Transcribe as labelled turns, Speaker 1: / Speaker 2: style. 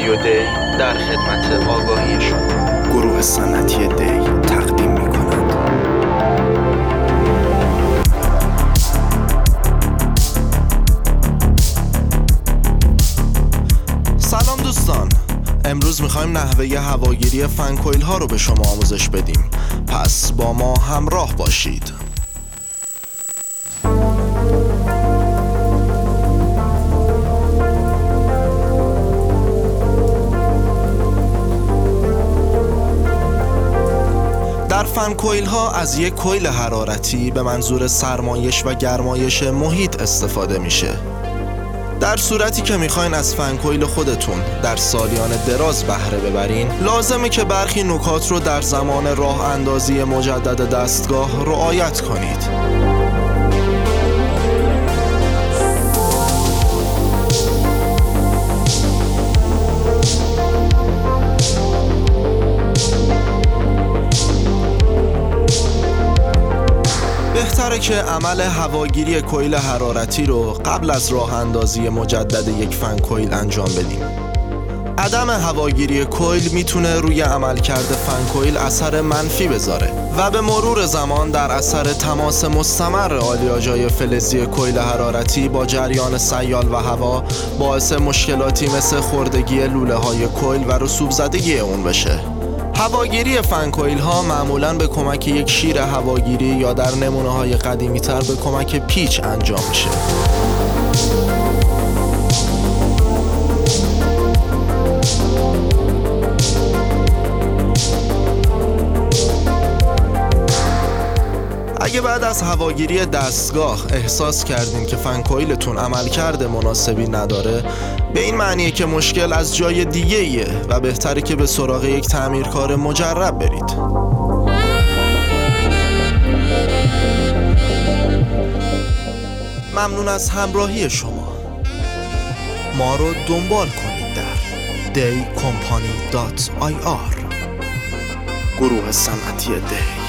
Speaker 1: رادیو دی در خدمت آگاهی شما.
Speaker 2: گروه صنعتی دی تقدیم می‌کند. سلام دوستان، امروز میخوایم نحوه هواگیری فنکویل ها رو به شما آموزش بدیم، پس با ما همراه باشید. در فنکویل ها از یک کویل حرارتی به منظور سرمایش و گرمایش محیط استفاده میشه. در صورتی که میخواین از فنکویل خودتون در سالیان دراز بهره ببرین، لازمه که برخی نکات رو در زمان راه اندازی مجدد دستگاه رعایت کنید. بهتره که عمل هواگیری کویل حرارتی رو قبل از راه اندازی مجدد یک فنکویل انجام بدیم. عدم هواگیری کویل میتونه روی عملکرد فنکویل اثر منفی بذاره و به مرور زمان در اثر تماس مستمر آلیاژهای فلزی کویل حرارتی با جریان سیال و هوا باعث مشکلاتی مثل خوردگی لوله های کویل و رسوب زدگی اون بشه. هواگیری فنکویل ها معمولاً به کمک یک شیر هواگیری یا در نمونه های قدیمی تر به کمک پیچ انجام میشه. اگه بعد از هواگیری دستگاه احساس کردین که فنکویلتون عملکرد مناسبی نداره، به این معنیه که مشکل از جای دیگه ایه و بهتره که به سراغ یک تعمیرکار مجرب برید. ممنون از همراهی شما. ما رو دنبال کنید در daycompany.ir. گروه صنعتی دی.